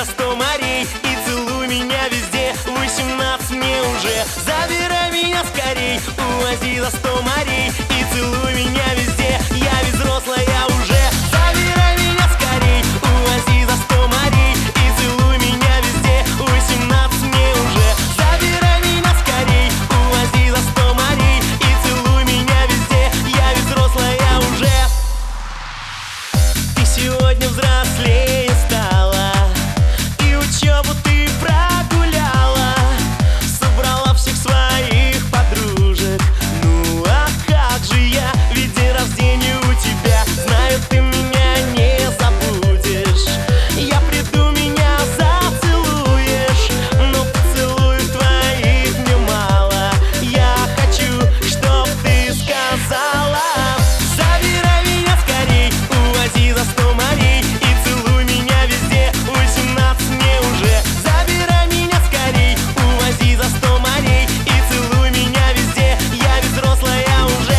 за 100 морей и целуй меня везде. 18 мне уже, забирай меня скорей. Увози за 100 морей и целуй меня везде. Я ведь взрослая уже, забирай меня скорей. Увози за 100 морей и целуй меня везде. 18 мне уже, забирай меня скорей. Увози за 100 морей и целуй меня везде. Я ведь взрослая уже. Ты сегодня взрослее стала, и учебу ты прогуляла. Собрала всех своих подружек. Ну а как же я, ведь день рождения у тебя. Знаю, ты меня не забудешь. Я приду, меня зацелуешь, но поцелуев твоих мне мало. Я хочу, чтоб ты сказала: забирай меня скорей, увози за 100 морей и целуй меня везде. 18 мне уже, забирай меня скорей. Увози за 100 морей и целуй меня везде. Я ведь взрослая уже.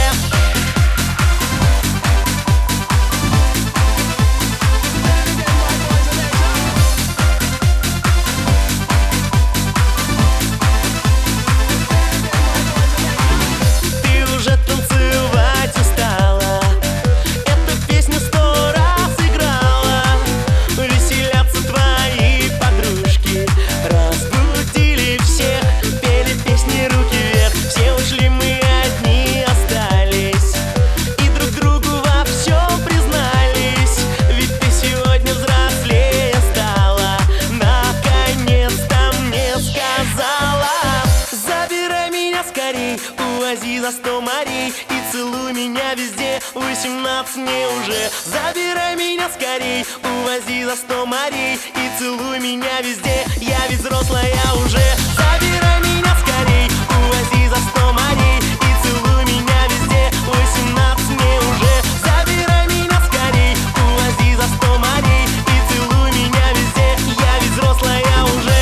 Ты уже танцевать устала, эту песню 100 раз играла. Веселятся твои подружки, разбудили всех, пели песни руки вверх. Все ушли, мы одни остались, и друг другу во всем признались. Ведь ты сегодня взрослее стала, наконец-то мне сказала: забирай меня скорей, увози за 100 морей и целуй меня везде. 18 мне уже, забирай меня скорей. Увози за 100 морей и целуй меня везде. Я ведь взрослая уже. Забирай меня скорей, увози за 100 морей и целуй меня везде. 18 мне уже, забирай меня скорей. Увози за 100 морей и целуй меня везде. Я ведь взрослая уже.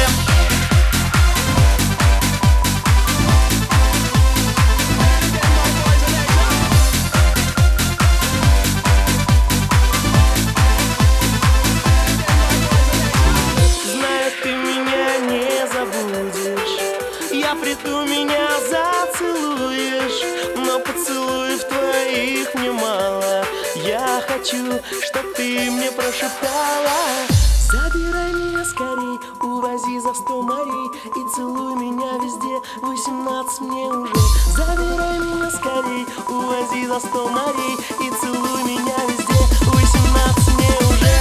Знаю, ты меня не забудешь. Я приду, меня зацелуешь, но поцелуев твоих мне мало. Я хочу, чтоб ты мне прошептала: забирай меня скорей, увози за 100 морей и целуй меня везде. 18 мне уже, забирай меня скорей. Увози за 100 морей и целуй меня везде. 18 мне уже.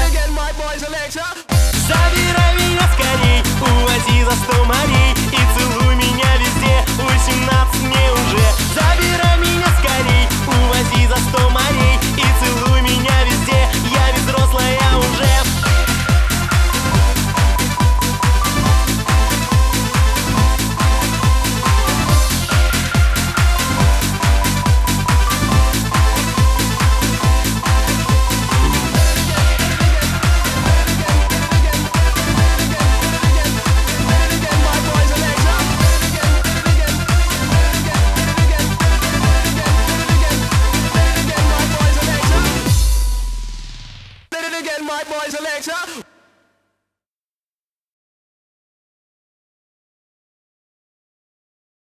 Забирай меня скорей, увози за 100 морей и целуй меня везде. 18 мне уже, забирай меня скорей. Увози за 100 морей и целуй меня везде. Я ведь взрослая уже. My boys Alexa.